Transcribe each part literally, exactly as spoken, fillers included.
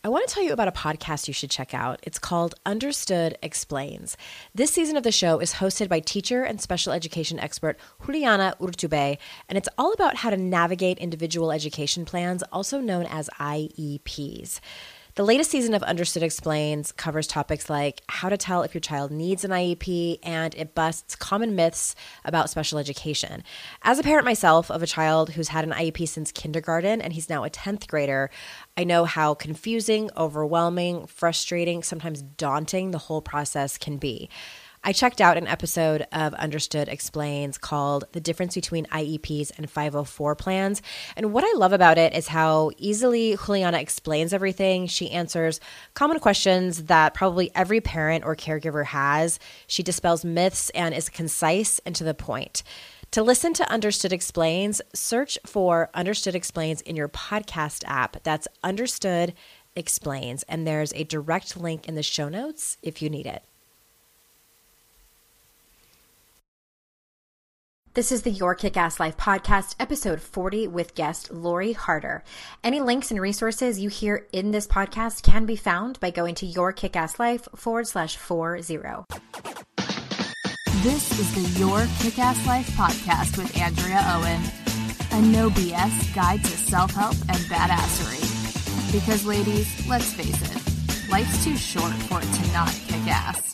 I want to tell you about a podcast you should check out. It's called Understood Explains. This season of the show is hosted by teacher and special education expert Juliana Urtubey, and it's all about how to navigate individual education plans, also known as I E Ps. The latest season of Understood Explains covers topics like how to tell if your child needs an I E P, and it busts common myths about special education. As a parent myself of a child who's had an I E P since kindergarten, and he's now a tenth grader, I know how confusing, overwhelming, frustrating, sometimes daunting the whole process can be. I checked out an episode of Understood Explains called The Difference Between I E Ps and five oh four Plans. And what I love about it is how easily Juliana explains everything. She answers common questions that probably every parent or caregiver has. She dispels myths and is concise and to the point. To listen to Understood Explains, search for Understood Explains in your podcast app. That's Understood Explains. And there's a direct link in the show notes if you need it. This is the Your Kick-Ass Life podcast, episode forty, with guest Lori Harder. Any links and resources you hear in this podcast can be found by going to yourkickasslife forward slash four zero. This is the Your Kick-Ass Life podcast with Andrea Owen, a no B S guide to self-help and badassery. Because ladies, let's face it, life's too short for it to not kick ass.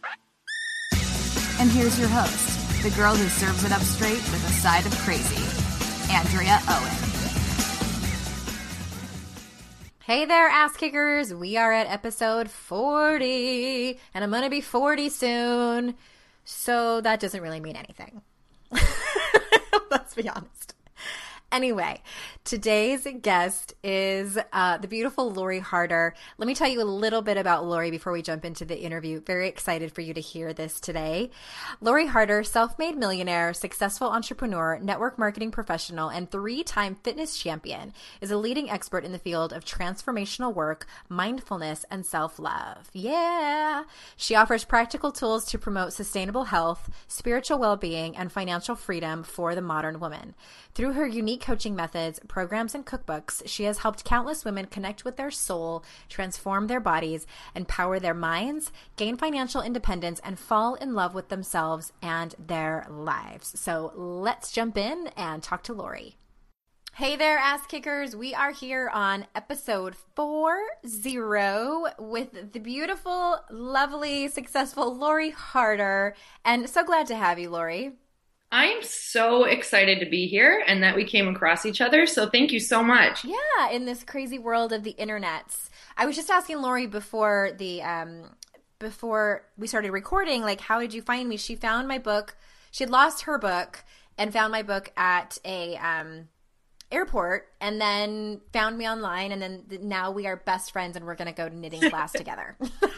And here's your host, the girl who serves it up straight with a side of crazy, Andrea Owen. Hey there, ass kickers. We are at episode forty, and I'm going to be forty soon. So that doesn't really mean anything. Let's be honest. Anyway, today's guest is uh, the beautiful Lori Harder. Let me tell you a little bit about Lori before we jump into the interview. Very excited for you to hear this today. Lori Harder, self-made millionaire, successful entrepreneur, network marketing professional, and three-time fitness champion, is a leading expert in the field of transformational work, mindfulness, and self-love. Yeah! She offers practical tools to promote sustainable health, spiritual well-being, and financial freedom for the modern woman. Through her unique coaching methods, programs, and cookbooks, she has helped countless women connect with their soul, transform their bodies, empower their minds, gain financial independence, and fall in love with themselves and their lives. So let's jump in and talk to Lori. Hey there, ass kickers. We are here on episode four zero with the beautiful, lovely, successful Lori Harder. And so glad to have you, Lori. I'm so excited to be here and that we came across each other. So thank you so much. Yeah, in this crazy world of the internets. I was just asking Lori before the um before we started recording, like, how did you find me? She found my book. She had lost her book and found my book at a um airport, and then found me online, and then now we are best friends, and we're going to go to knitting class together.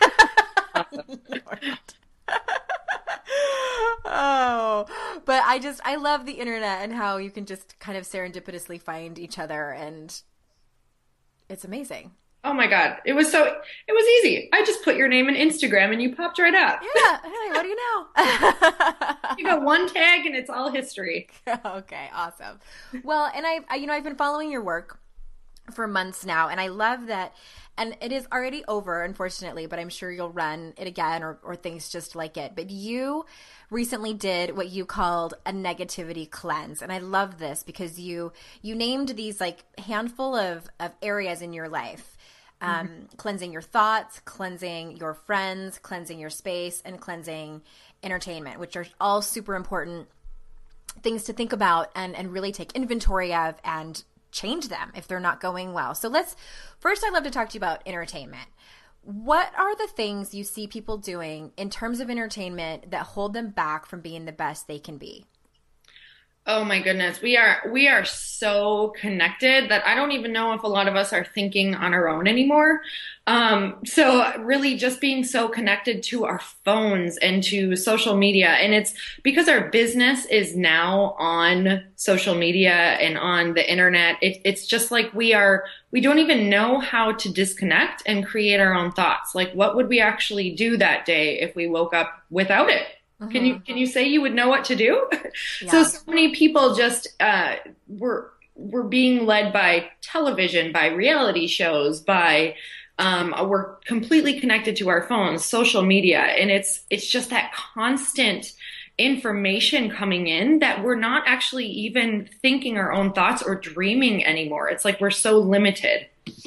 Oh, but I just, I love the internet and how you can just kind of serendipitously find each other, and it's amazing. Oh my God. It was so, it was easy. I just put your name in Instagram and you popped right up. Yeah. Hey, what do you know? You got one tag and it's all history. Okay. Awesome. Well, and I, I, you know, I've been following your work for months now, and I love that. And it is already over, unfortunately, but I'm sure you'll run it again, or, or things just like it. But you recently did what you called a negativity cleanse. And I love this because you you named these like handful of, of areas in your life. Um, mm-hmm. Cleansing your thoughts, cleansing your friends, cleansing your space, and cleansing entertainment, which are all super important things to think about and, and really take inventory of and change them if they're not going well. So let's, first I'd love to talk to you about entertainment. What are the things you see people doing in terms of entertainment that hold them back from being the best they can be? Oh my goodness. We are, we are so connected that I don't even know if a lot of us are thinking on our own anymore. Um, so really just being so connected to our phones and to social media. And it's because our business is now on social media and on the internet. It, it's just like we are, we don't even know how to disconnect and create our own thoughts. Like, what would we actually do that day if we woke up without it? Mm-hmm. Can you can you say you would know what to do? Yeah. So so many people just uh, were were being led by television, by reality shows, by Um, we're completely connected to our phones, social media, and it's it's just that constant information coming in that we're not actually even thinking our own thoughts or dreaming anymore. It's like we're so limited.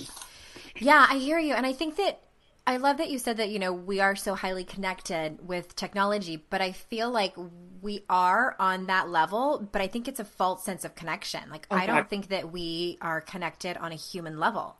Yeah, I hear you. And I think that I love that you said that, you know, we are so highly connected with technology, but I feel like we are on that level, but I think it's a false sense of connection. Like, Oh, I don't God. think that we are connected on a human level.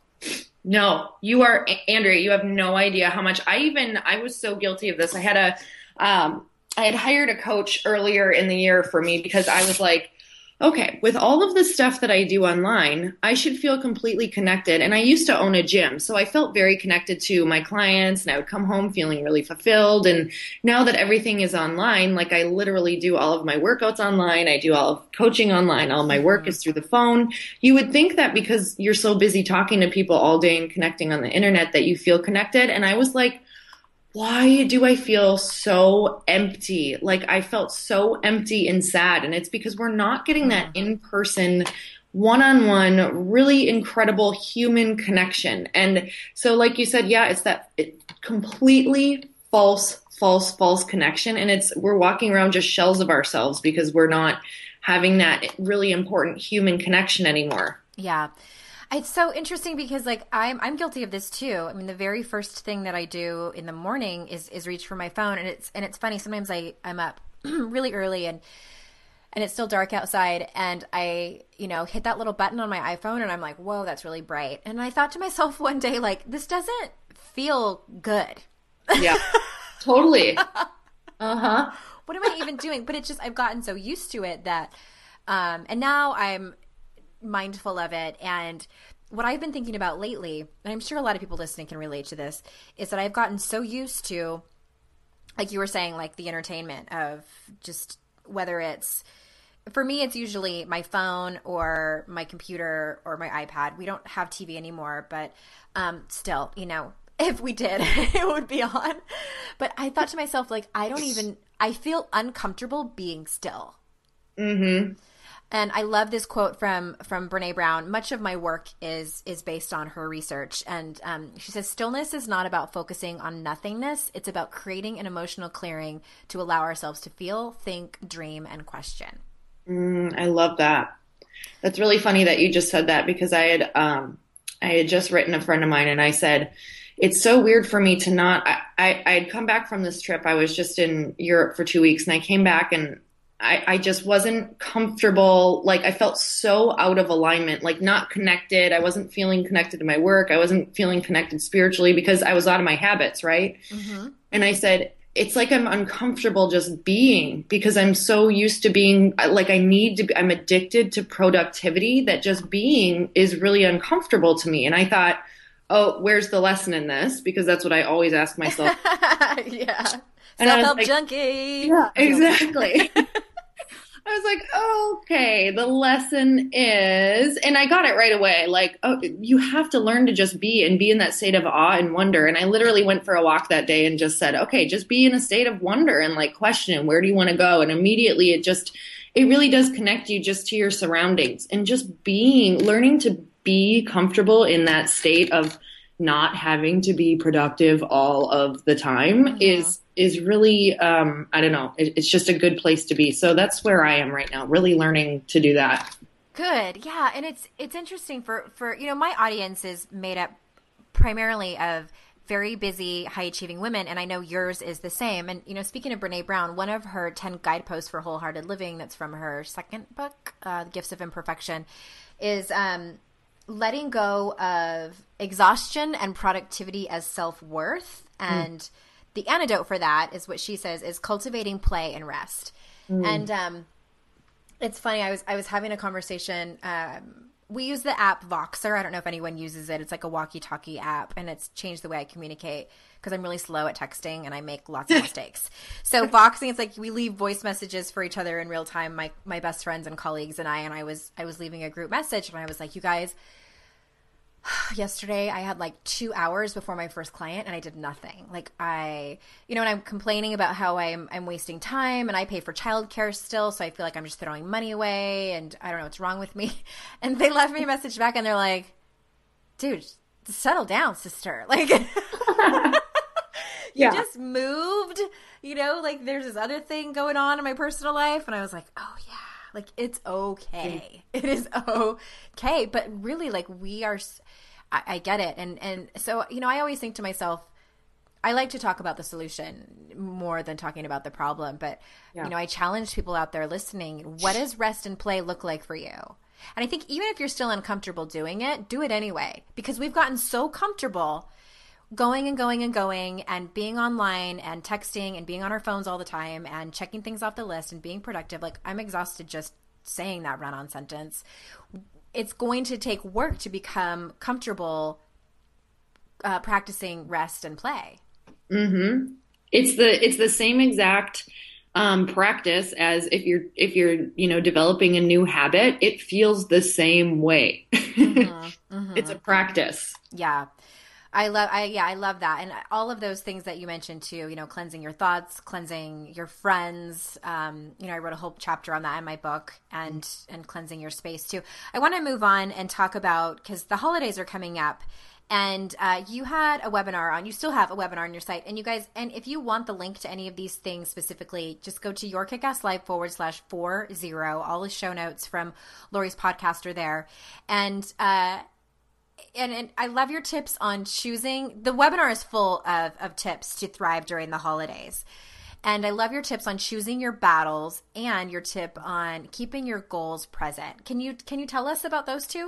No, you are, Andrea, you have no idea how much I even, I was so guilty of this. I had a, um, I had hired a coach earlier in the year for me because I was like, okay, with all of the stuff that I do online, I should feel completely connected. And I used to own a gym, so I felt very connected to my clients and I would come home feeling really fulfilled. And now that everything is online, like I literally do all of my workouts online, I do all of coaching online, all of my work is through the phone. You would think that because you're so busy talking to people all day and connecting on the internet that you feel connected. And I was like, why do I feel so empty? Like I felt so empty and sad. And it's because we're not getting that in-person, one-on-one, really incredible human connection. And so like you said, yeah, it's that it, completely false, false, false connection. And it's, we're walking around just shells of ourselves because we're not having that really important human connection anymore. Yeah. It's so interesting because like I'm I'm guilty of this too. I mean, the very first thing that I do in the morning is is reach for my phone, and it's and it's funny. Sometimes I I'm up really early and and it's still dark outside, and I you know hit that little button on my iPhone, and I'm like, whoa, that's really bright. And I thought to myself one day, like, this doesn't feel good. Yeah, totally. Uh-huh. What am I even doing? But it's just I've gotten so used to it that, um, and now I'm mindful of it. And what I've been thinking about lately, and I'm sure a lot of people listening can relate to this, is that I've gotten so used to, like you were saying, like the entertainment of just whether it's, for me, it's usually my phone or my computer or my iPad. We don't have T V anymore, but um, still, you know, if we did, it would be on. But I thought to myself, like, I don't even, I feel uncomfortable being still. Mm-hmm. And I love this quote from from Brene Brown. Much of my work is is based on her research. And um, she says, stillness is not about focusing on nothingness. It's about creating an emotional clearing to allow ourselves to feel, think, dream, and question. Mm, I love that. That's really funny that you just said that because I had um, I had just written a friend of mine and I said, it's so weird for me to not, I, I, I had come back from this trip. I was just in Europe for two weeks and I came back and I, I just wasn't comfortable. Like I felt so out of alignment, like not connected. I wasn't feeling connected to my work. I wasn't feeling connected spiritually because I was out of my habits, right? Mm-hmm. And I said, it's like I'm uncomfortable just being because I'm so used to being like I need to be, I'm addicted to productivity that just being is really uncomfortable to me. And I thought, oh, where's the lesson in this? Because that's what I always ask myself. Yeah. And I was Self-help like, junkie. yeah, exactly. I was like, oh, okay, the lesson is, and I got it right away. Like, oh, you have to learn to just be and be in that state of awe and wonder. And I literally went for a walk that day and just said, okay, just be in a state of wonder and like question, where do you want to go? And immediately it just, it really does connect you just to your surroundings and just being, learning to be comfortable in that state of not having to be productive all of the time mm-hmm. is is really, um, I don't know, it, it's just a good place to be. So that's where I am right now, really learning to do that. Good. Yeah. And it's, it's interesting for, for, you know, my audience is made up primarily of very busy, high achieving women. And I know yours is the same. And, you know, speaking of Brene Brown, one of her ten guideposts for wholehearted living, that's from her second book, uh, The Gifts of Imperfection, is, um, letting go of exhaustion and productivity as self-worth. And mm. the antidote for that is what she says is cultivating play and rest. Mm. And um, it's funny. I was I was having a conversation. Um, we use the app Voxer. I don't know if anyone uses it. It's like a walkie-talkie app, and it's changed the way I communicate because I'm really slow at texting and I make lots of mistakes. So Voxing, it's like we leave voice messages for each other in real time. My my best friends and colleagues and I. And I was I was leaving a group message, and I was like, you guys. Yesterday I had like two hours before my first client and I did nothing. Like I, you know, and I'm complaining about how I'm, I'm wasting time and I pay for childcare still. So I feel like I'm just throwing money away and I don't know what's wrong with me. And they left me a message back and they're like, dude, settle down, sister. Like, you yeah. just moved, you know, like there's this other thing going on in my personal life. And I was like, oh yeah, like it's okay. It is okay. But really, like we are, I, I get it. And, and so, you know, I always think to myself, I like to talk about the solution more than talking about the problem. But, yeah. you know, I challenge people out there listening. What does rest and play look like for you? And I think even if you're still uncomfortable doing it, do it anyway. Because we've gotten so comfortable going and going and going and being online and texting and being on our phones all the time and checking things off the list and being productive. Like, I'm exhausted just saying that run-on sentence. It's going to take work to become comfortable uh, practicing rest and play. Mm-hmm. It's the it's the same exact um, practice as if you're if you're you know developing a new habit. It feels the same way. Mm-hmm. Mm-hmm. It's a practice. Yeah, I love. I yeah, I love that, and all of those things that you mentioned too. You know, cleansing your thoughts, cleansing your friends. Um, you know, I wrote a whole chapter on that in my book, and and cleansing your space too. I want to move on and talk about, because the holidays are coming up. And uh, you had a webinar on, you still have a webinar on your site. And you guys, and if you want the link to any of these things specifically, just go to yourkickasslife forward slash four zero. All the show notes from Lori's podcast are there. And, uh, and, and I love your tips on choosing. The webinar is full of, of tips to thrive during the holidays. And I love your tips on choosing your battles and your tip on keeping your goals present. Can you, can you tell us about those two?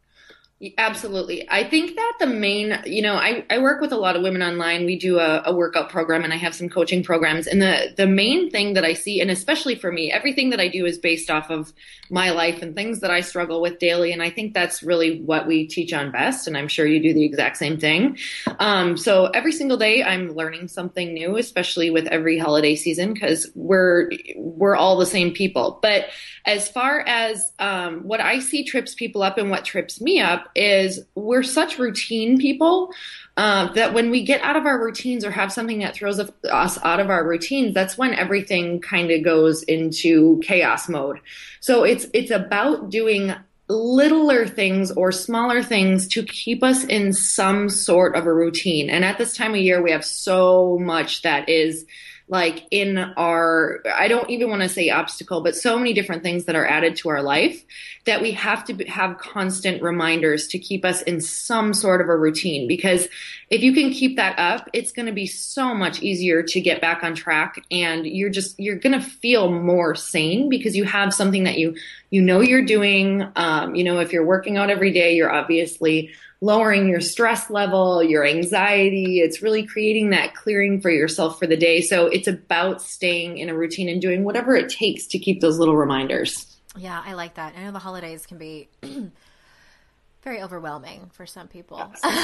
Absolutely. I think that the main, you know, I, I work with a lot of women online. We do a, a workout program and I have some coaching programs. And the, the main thing that I see, and especially for me, everything that I do is based off of my life and things that I struggle with daily. And I think that's really what we teach on Best. And I'm sure you do the exact same thing. Um, so every single day I'm learning something new, especially with every holiday season, because we're, we're all the same people. But as far as um, what I see trips people up and what trips me up, is we're such routine people uh, that when we get out of our routines or have something that throws us out of our routines, that's when everything kind of goes into chaos mode. So it's it's about doing littler things or smaller things to keep us in some sort of a routine. And at this time of year, we have so much that is like in our, I don't even want to say obstacle, but so many different things that are added to our life that we have to have constant reminders to keep us in some sort of a routine. Because if you can keep that up, it's going to be so much easier to get back on track, and you're just, you're going to feel more sane because you have something that you, you know, you're doing. Um, you know, if you're working out every day, you're obviously lowering your stress level, your anxiety. It's really creating that clearing for yourself for the day. So it's about staying in a routine and doing whatever it takes to keep those little reminders. Yeah, I like that. I know the holidays can be very overwhelming for some people.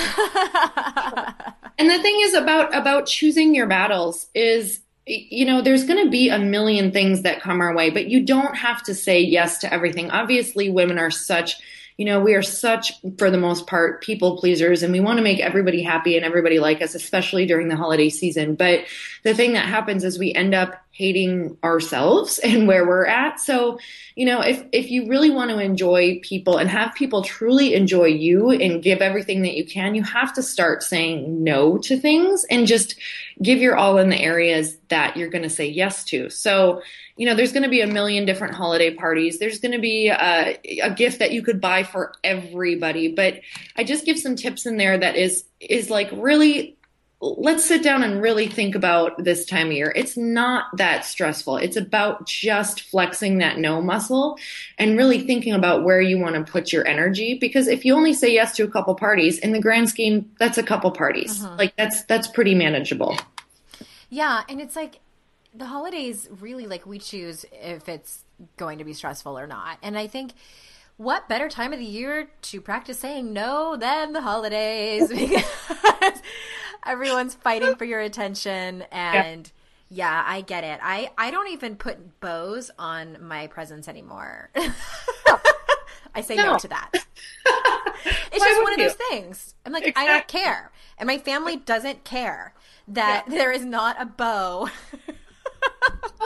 And the thing is about, about choosing your battles is, you know, there's going to be a million things that come our way, but you don't have to say yes to everything. Obviously, women are such, you know, we are such, for the most part, people pleasers, and we want to make everybody happy and everybody like us, especially during the holiday season. But the thing that happens is we end up hating ourselves and where we're at. So, you know, if, if you really want to enjoy people and have people truly enjoy you and give everything that you can, you have to start saying no to things and just give your all in the areas that you're going to say yes to. So, you know, there's going to be a million different holiday parties. There's going to be a, a gift that you could buy for everybody. But I just give some tips in there that is, is like really, let's sit down and really think about this time of year. It's not that stressful. It's about just flexing that no muscle and really thinking about where you want to put your energy. Because if you only say yes to a couple parties, in the grand scheme, that's a couple parties. Uh-huh. Like that's, that's pretty manageable. Yeah. And it's like, the holidays really, like, we choose if it's going to be stressful or not. And I think what better time of the year to practice saying no than the holidays, because everyone's fighting for your attention. And yeah, yeah I get it. I, I don't even put bows on my presents anymore. I say no, no to that. It's just one of those things. I'm like, exactly. I don't care. And my family doesn't care that yeah. there is not a bow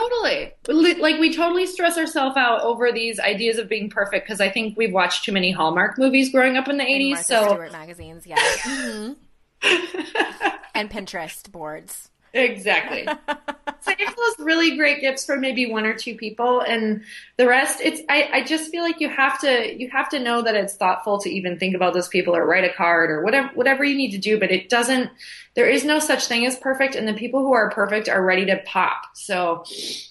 Totally. Like we totally stress ourselves out over these ideas of being perfect because I think we've watched too many Hallmark movies growing up in the eighties. Martha So Stewart magazines, yeah. Mm-hmm. And Pinterest boards. Exactly. Save those really great gifts for maybe one or two people, and the rest, it's I, I just feel like you have to you have to know that it's thoughtful to even think about those people or write a card or whatever whatever you need to do, but it doesn't there is no such thing as perfect, and the people who are perfect are ready to pop. So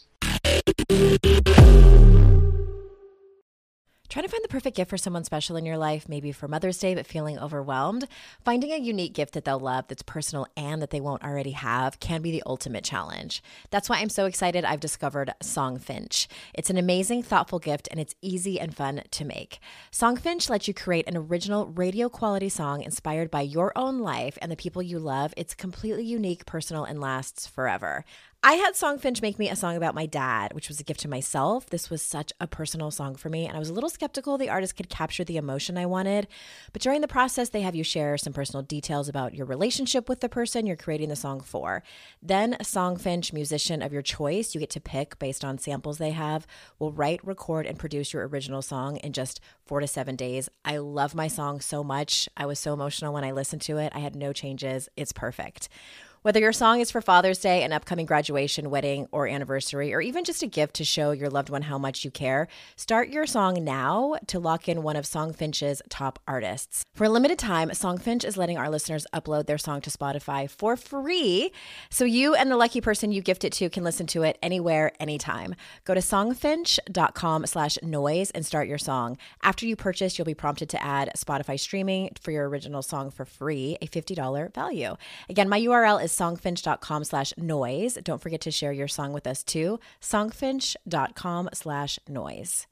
trying to find the perfect gift for someone special in your life, maybe for Mother's Day, but feeling overwhelmed? Finding a unique gift that they'll love, that's personal and that they won't already have, can be the ultimate challenge. That's why I'm so excited I've discovered Songfinch. It's an amazing, thoughtful gift, and it's easy and fun to make. Songfinch lets you create an original radio quality song inspired by your own life and the people you love. It's completely unique, personal, and lasts forever. I had Songfinch make me a song about my dad, which was a gift to myself. This was such a personal song for me, and I was a little skeptical the artist could capture the emotion I wanted. But during the process, they have you share some personal details about your relationship with the person you're creating the song for. Then a Songfinch musician of your choice, you get to pick based on samples they have, will write, record, and produce your original song in just four to seven days. I love my song so much. I was so emotional when I listened to it. I had no changes. It's perfect. Whether your song is for Father's Day, an upcoming graduation, wedding, or anniversary, or even just a gift to show your loved one how much you care, start your song now to lock in one of Songfinch's top artists. For a limited time, Songfinch is letting our listeners upload their song to Spotify for free, so you and the lucky person you gift it to can listen to it anywhere, anytime. Go to songfinch.com slash noise and start your song. After you purchase, you'll be prompted to add Spotify streaming for your original song for free, a fifty dollars value. Again, my U R L is songfinch.com slash noise. Don't forget to share your song with us too. Songfinch.com slash noise.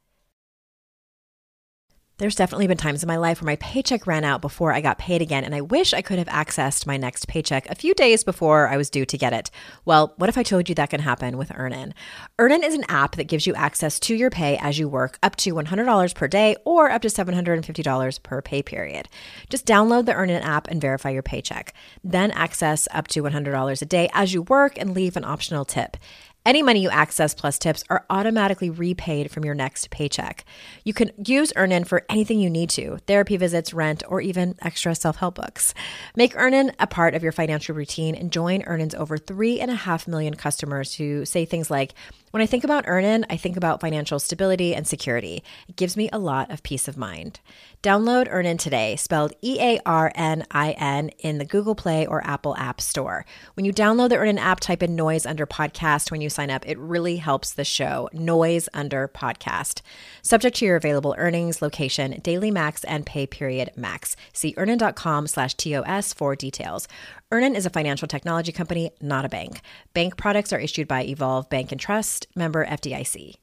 There's definitely been times in my life where my paycheck ran out before I got paid again, and I wish I could have accessed my next paycheck a few days before I was due to get it. Well, what if I told you that can happen with Earnin? Earnin is an app that gives you access to your pay as you work, up to one hundred dollars per day or up to seven hundred fifty dollars per pay period. Just download the Earnin app and verify your paycheck. Then access up to one hundred dollars a day as you work and leave an optional tip. Any money you access plus tips are automatically repaid from your next paycheck. You can use Earnin for anything you need to, therapy visits, rent, or even extra self-help books. Make Earnin a part of your financial routine and join Earnin's over three and a half million customers who say things like, when I think about Earnin, I think about financial stability and security. It gives me a lot of peace of mind. Download Earnin today, spelled E A R N I N, in the Google Play or Apple App Store. When you download the Earnin app, type in Noise under podcast when you sign up. It really helps the show. Noise under podcast. Subject to your available earnings, location, daily max, and pay period max. See earnin.com slash TOS for details. Earnin is a financial technology company, not a bank. Bank products are issued by Evolve Bank and Trust, member F D I C.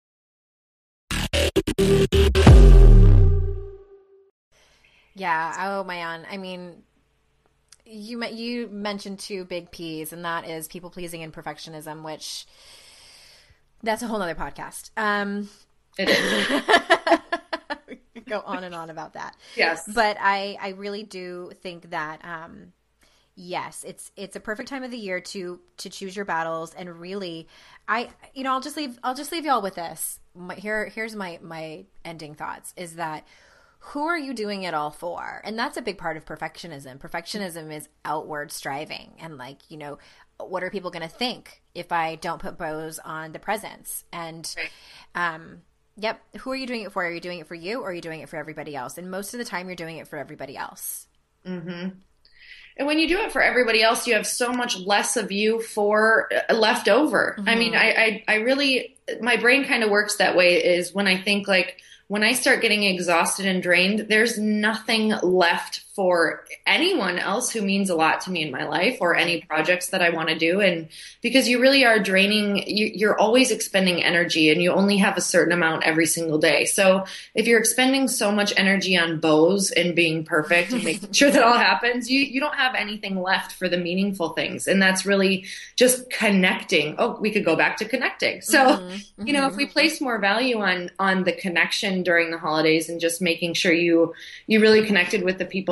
Yeah. Oh, man. I mean, you you mentioned two big P's, and that is people pleasing and perfectionism, which that's a whole nother podcast. Um, it is. We could go on and on about that. Yes. But I, I really do think that, um, yes, it's it's a perfect time of the year to to choose your battles, and really, I you know I'll just leave I'll just leave y'all with this. My, here here's my my ending thoughts is that who are you doing it all for? And that's a big part of perfectionism. Perfectionism is outward striving, and like you know, what are people going to think if I don't put bows on the presents? And um, yep, who are you doing it for? Are you doing it for you, or are you doing it for everybody else? And most of the time, you're doing it for everybody else. Mm-hmm. And when you do it for everybody else, you have so much less of you for uh, left over. Mm-hmm. I mean, I, I, I really, my brain kind of works that way is when I think like, when I start getting exhausted and drained, there's nothing left for anyone else who means a lot to me in my life or any projects that I want to do. And because you really are draining, you, you're always expending energy, and you only have a certain amount every single day. So if you're expending so much energy on bows and being perfect and making sure that all happens, you, you don't have anything left for the meaningful things. And that's really just connecting. Oh, we could go back to connecting. So, mm-hmm. you know, if we place more value on, on the connection during the holidays and just making sure you, you really connected with the people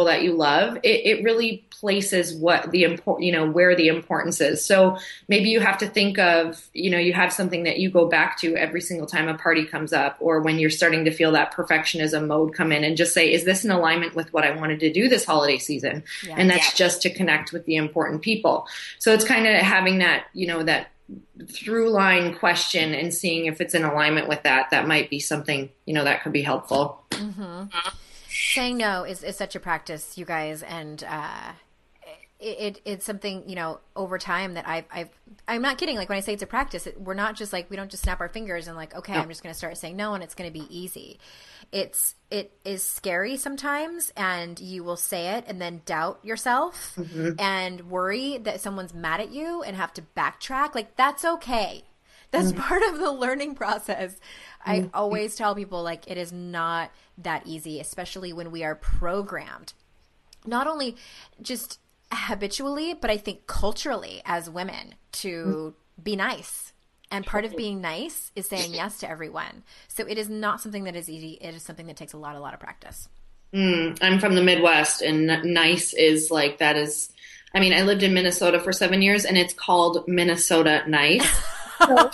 that you love, it, it really places what the important, you know, where the importance is. So maybe you have to think of, you know, you have something that you go back to every single time a party comes up, or when you're starting to feel that perfectionism mode come in, and just say, is this in alignment with what I wanted to do this holiday season? Yeah. And that's yeah. just to connect with the important people. So it's kind of having that, you know, that through line question and seeing if it's in alignment with that. That might be something, you know, that could be helpful. Mm-hmm. Saying no is, is such a practice, you guys. And, uh, it, it it's something, you know, over time that I've, I've, I'm not kidding. Like when I say it's a practice, it, we're not just like, we don't just snap our fingers and like, okay, no. I'm just going to start saying no and it's going to be easy. It's, it is scary sometimes, and you will say it and then doubt yourself mm-hmm. and worry that someone's mad at you and have to backtrack. Like that's okay. That's mm-hmm. part of the learning process. I mm-hmm. always tell people like it is not that easy, especially when we are programmed, not only just habitually, but I think culturally as women to mm-hmm. be nice. And part of being nice is saying yes to everyone. So it is not something that is easy. It is something that takes a lot, a lot of practice. Mm, I'm from the Midwest, and nice is like, that is, I mean, I lived in Minnesota for seven years and it's called Minnesota nice. So,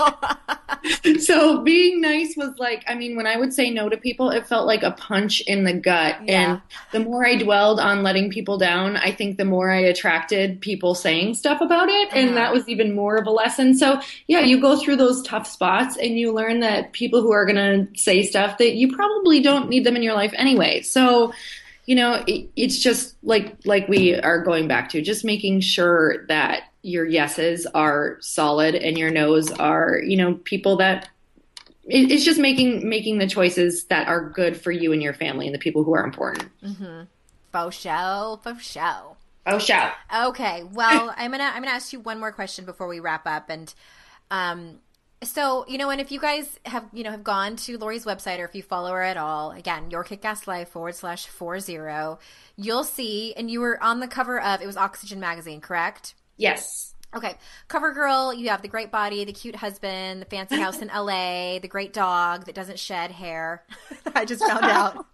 so being nice was like, I mean, when I would say no to people, it felt like a punch in the gut. Yeah. And the more I dwelled on letting people down, I think the more I attracted people saying stuff about it. Uh-huh. And that was even more of a lesson. So yeah, you go through those tough spots and you learn that people who are going to say stuff that you probably don't need them in your life anyway. So, you know, it, it's just like, like we are going back to just making sure that your yeses are solid and your nos are, you know, people that it, it's just making, making the choices that are good for you and your family and the people who are important. Mm-hmm. Faux show, faux show. Faux show. Okay. Well, I'm going to, I'm going to ask you one more question before we wrap up. And, um, so, you know, and if you guys have, you know, have gone to Lori's website, or if you follow her at all, again, Your Kick-Ass Life forward slash four zero, you'll see, and you were on the cover of, it was Oxygen magazine, correct? Yes. Okay. Cover girl, you have the great body, the cute husband, the fancy house in L A, the great dog that doesn't shed hair. I just found out.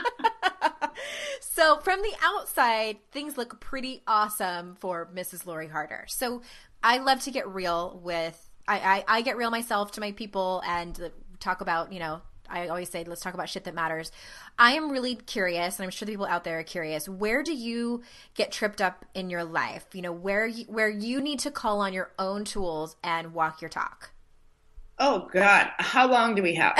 So from the outside, things look pretty awesome for Missus Lori Harder. So I love to get real with, I, I, I get real myself to my people and talk about, you know, I always say, let's talk about shit that matters. I am really curious, and I'm sure the people out there are curious, where do you get tripped up in your life? You know, where you, where you need to call on your own tools and walk your talk? Oh, God. How long do we have?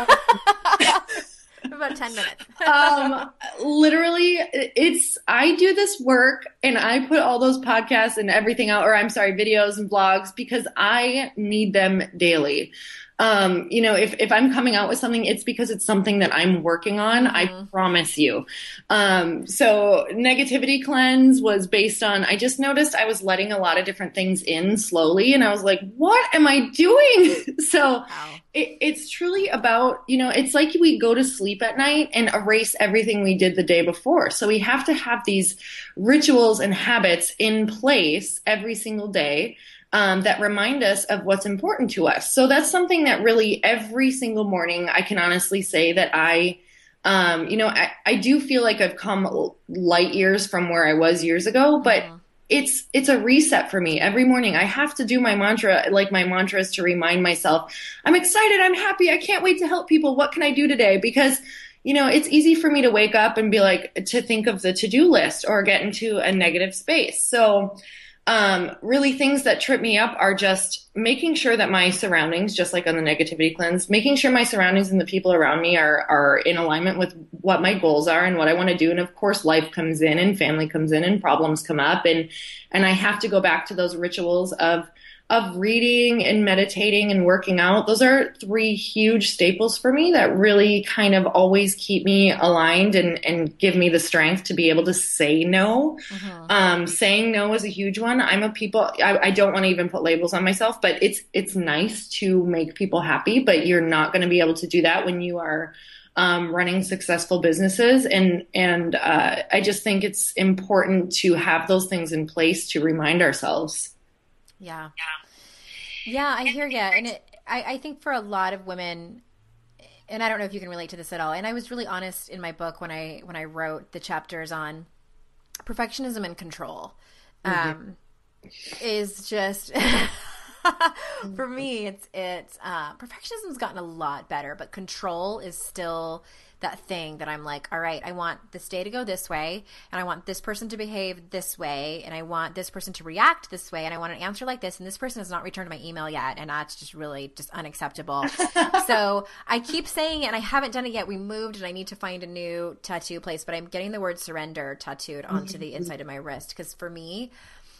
About ten minutes. um, literally, it's, I do this work and I put all those podcasts and everything out, or I'm sorry, videos and vlogs, because I need them daily. Um, you know, if, if I'm coming out with something, it's because it's something that I'm working on. Mm-hmm. I promise you. Um, so Negativity Cleanse was based on, I just noticed I was letting a lot of different things in slowly. And I was like, what am I doing? So wow. it, it's truly about, you know, it's like we go to sleep at night and erase everything we did the day before. So we have to have these rituals and habits in place every single day. Um, that remind us of what's important to us. So that's something that really every single morning I can honestly say that I, um, you know, I, I do feel like I've come light years from where I was years ago, but mm-hmm. it's, it's a reset for me. Every morning I have to do my mantra, like my mantra is to remind myself, I'm excited, I'm happy, I can't wait to help people. What can I do today? Because you know, it's easy for me to wake up and be like, to think of the to-do list or get into a negative space. So Um, really things that trip me up are just making sure that my surroundings, just like on the Negativity Cleanse, making sure my surroundings and the people around me are, are in alignment with what my goals are and what I want to do. And of course, life comes in and family comes in and problems come up. And, and I have to go back to those rituals of, of reading and meditating and working out. Those are three huge staples for me that really kind of always keep me aligned and, and give me the strength to be able to say no. Mm-hmm. Um, saying no is a huge one. I'm a people, I, I don't want to even put labels on myself, but it's, it's nice to make people happy, but you're not going to be able to do that when you are Um, running successful businesses. And, and, uh, I just think it's important to have those things in place to remind ourselves. Yeah. Yeah, I hear you. And it, I, I think for a lot of women, and I don't know if you can relate to this at all, and I was really honest in my book when I when I wrote the chapters on perfectionism and control Mm-hmm. um, is just for me. It's it's uh, perfectionism's gotten a lot better, but control is still that thing that I'm like, all right, I want this day to go this way, and I want this person to behave this way, and I want this person to react this way, and I want an answer like this, and this person has not returned my email yet, and that's just really just unacceptable. So I keep saying it, and I haven't done it yet. We moved, and I need to find a new tattoo place, but I'm getting the word surrender tattooed onto the inside of my wrist, because for me,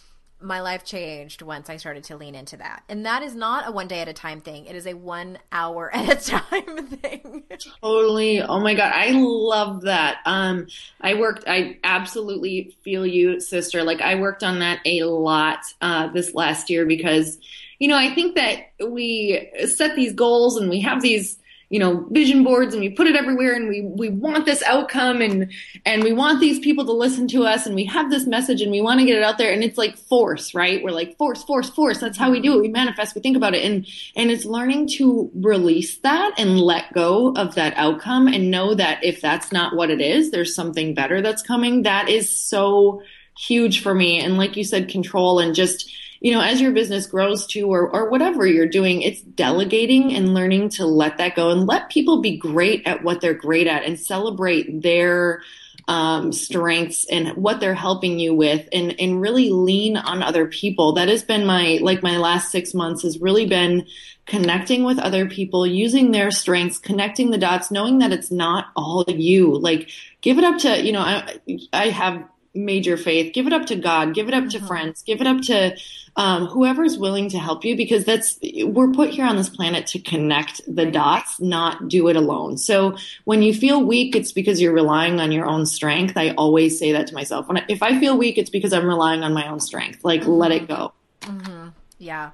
my life changed once I started to lean into that. And that is not a one day at a time thing. It is a one hour at a time thing. Totally. Oh my God. I love that. Um, I worked, I absolutely feel you, sister. Like I worked on that a lot, uh, this last year because, you know, I think that we set these goals and we have these, you know, vision boards and we put it everywhere and we, we want this outcome and, and we want these people to listen to us and we have this message and we want to get it out there and it's like force, right? We're like force, force, force. That's how we do it. We manifest, we think about it. And, and it's learning to release that and let go of that outcome and know that if that's not what it is, there's something better that's coming. That is so huge for me. And like you said, control and just, you know, as your business grows too, or, or whatever you're doing, it's delegating and learning to let that go and let people be great at what they're great at and celebrate their um, strengths and what they're helping you with and, and really lean on other people. That has been my, like my last six months has really been connecting with other people, using their strengths, connecting the dots, knowing that it's not all you. Like give it up to, you know, I, I have major faith, give it up to God, give it up to mm-hmm. friends, give it up to um, whoever's willing to help you, because that's, we're put here on this planet to connect the dots, not do it alone. So when you feel weak, it's because you're relying on your own strength. I always say that to myself. When I, if I feel weak, it's because I'm relying on my own strength. Like, mm-hmm. let it go. Mm-hmm. Yeah.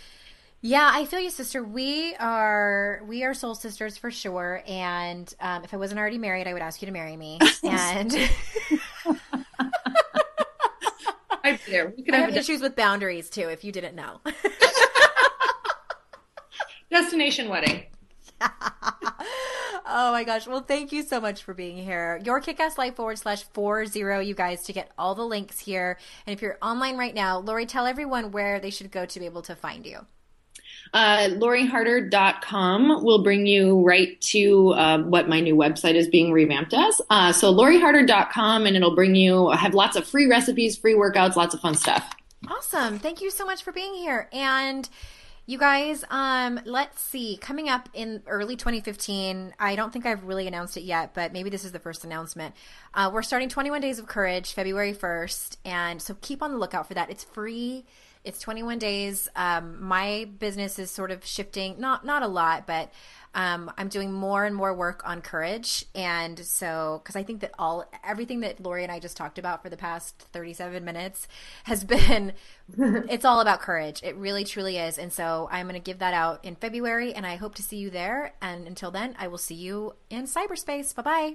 Yeah, I feel you, sister. We are we are soul sisters for sure. And um, if I wasn't already married, I would ask you to marry me. And I'd be there. We could I have, have issues with boundaries too, if you didn't know. Destination wedding. Oh my gosh. Well, thank you so much for being here. Your Kickass Life forward slash four zero, you guys, to get all the links here. And if you're online right now, Lori, tell everyone where they should go to be able to find you. Uh, Lori Harder dot com will bring you right to uh, what my new website is being revamped as. Uh, so Lori Harder dot com, and it'll bring you, I have lots of free recipes, free workouts, lots of fun stuff. Awesome. Thank you so much for being here. And you guys, um, let's see, coming up in early twenty fifteen, I don't think I've really announced it yet, but maybe this is the first announcement. Uh, we're starting twenty-one Days of Courage, February first. And so keep on the lookout for that. It's free. It's twenty-one days. Um, my business is sort of shifting, not not a lot, but um, I'm doing more and more work on courage. And so, because I think that all everything that Lori and I just talked about for the past thirty-seven minutes has been, it's all about courage. It really, truly is. And so I'm going to give that out in February, and I hope to see you there. And until then, I will see you in cyberspace. Bye-bye.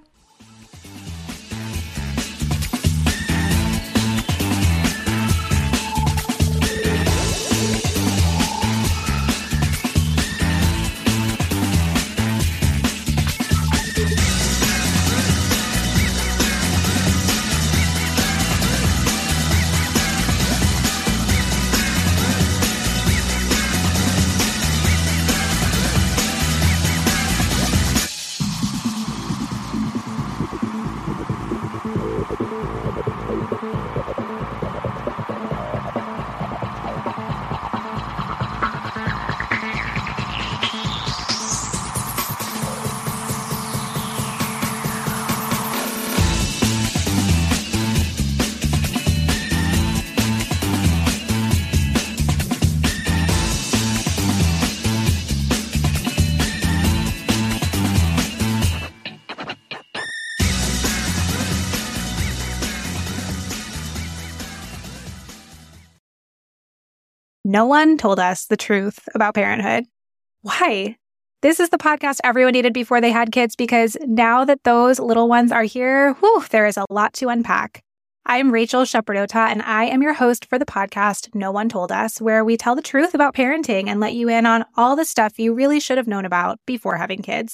No one told us the truth about parenthood. Why? This is the podcast everyone needed before they had kids, because now that those little ones are here, whew, there is a lot to unpack. I'm Rachel Shepardota, and I am your host for the podcast No One Told Us, where we tell the truth about parenting and let you in on all the stuff you really should have known about before having kids.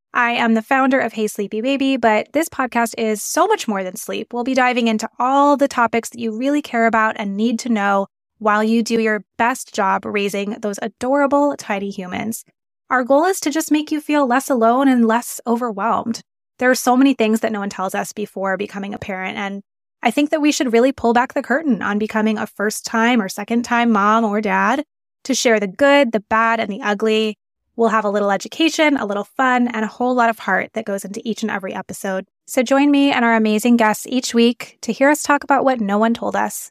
I am the founder of Hey Sleepy Baby, but this podcast is so much more than sleep. We'll be diving into all the topics that you really care about and need to know while you do your best job raising those adorable tiny humans. Our goal is to just make you feel less alone and less overwhelmed. There are so many things that no one tells us before becoming a parent, and I think that we should really pull back the curtain on becoming a first-time or second-time mom or dad to share the good, the bad, and the ugly. We'll have a little education, a little fun, and a whole lot of heart that goes into each and every episode. So join me and our amazing guests each week to hear us talk about what no one told us.